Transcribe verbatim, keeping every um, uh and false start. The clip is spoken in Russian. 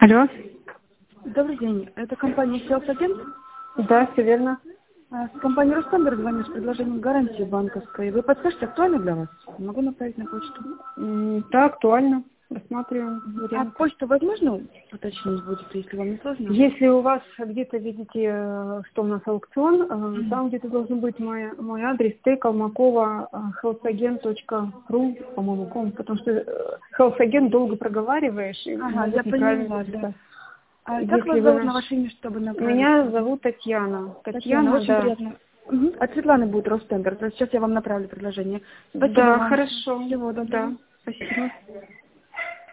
Алло. Добрый день. Это компания Селс Агент. Да, все верно. А, С компании Ростендер звоню с предложением гарантии банковской. Вы подскажете, актуально для вас? Могу направить на почту. М, Да, актуально. Рассматриваем А варианты. почту возможно уточнить будет, если вам не сложно? Если у вас где-то видите, э, что у нас аукцион, э, Мгм. там где-то должен быть мой, мой адрес т колмакова хелсагент точка ру, по-моему, ком, потому что э, хелсагент долго проговариваешь и Ага, я могут неправильно поняла, да. записать. А как Если вас вы зовут наш... на ваше имя, чтобы направить? Меня зовут Татьяна. Татьяна, Татьяна, очень да. приятно. Мгм. От Светланы будет Ростендер. То есть сейчас я вам направлю предложение. Спасибо Да, вам. хорошо. Всего Да, доброго. спасибо.